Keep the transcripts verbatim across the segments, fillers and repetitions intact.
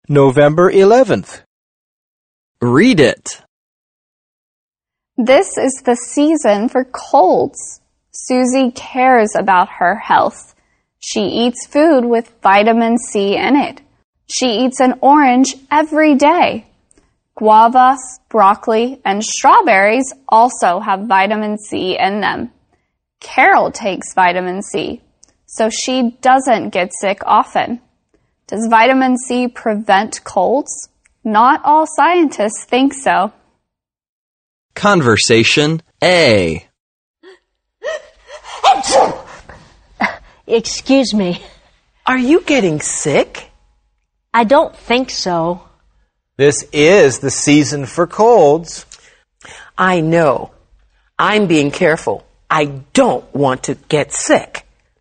November eleventh. Read it. This is the season for colds. Susie cares about her health. She eats food with vitamin C in it. She eats an orange every day. Guavas, broccoli, and strawberries also have vitamin C in them. Carol takes vitamin C, so she doesn't get sick often. Does vitamin C prevent colds? Not all scientists think so. Conversation A. Excuse me. Are you getting sick? I don't think so. This is the season for colds. I know. I'm being careful. I don't want to get sick.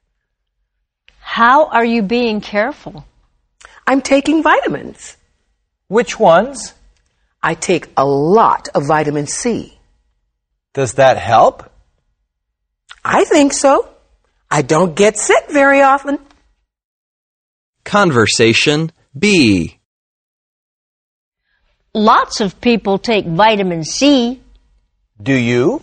How are you being careful? I'm taking vitamins. Which ones? I take a lot of vitamin C. Does that help? I think so. I don't get sick very often. Conversation B. Lots of people take vitamin C. Do you?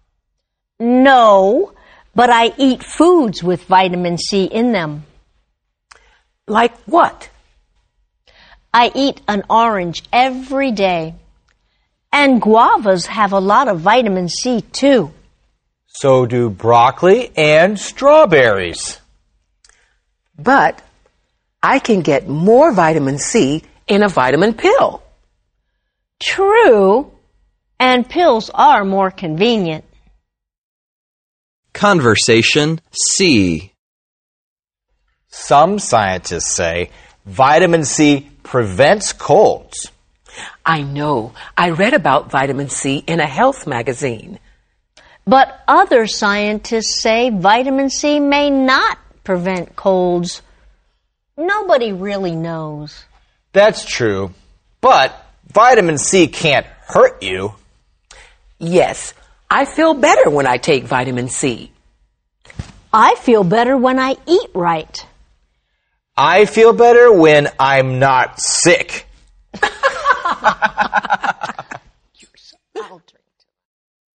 No, but I eat foods with vitamin C in them. Like what? I eat an orange every day. And guavas have a lot of vitamin C too. So do broccoli and strawberries. But I can get more vitamin C in a vitamin pill. True, and pills are more convenient. Conversation C. Some scientists say vitamin C prevents colds. I know. I read about vitamin C in a health magazine. But other scientists say vitamin C may not prevent colds. Nobody really knows. That's true, but vitamin C can't hurt you. Yes, I feel better when I take vitamin C. I feel better when I eat right. I feel better when I'm not sick. You're so altered.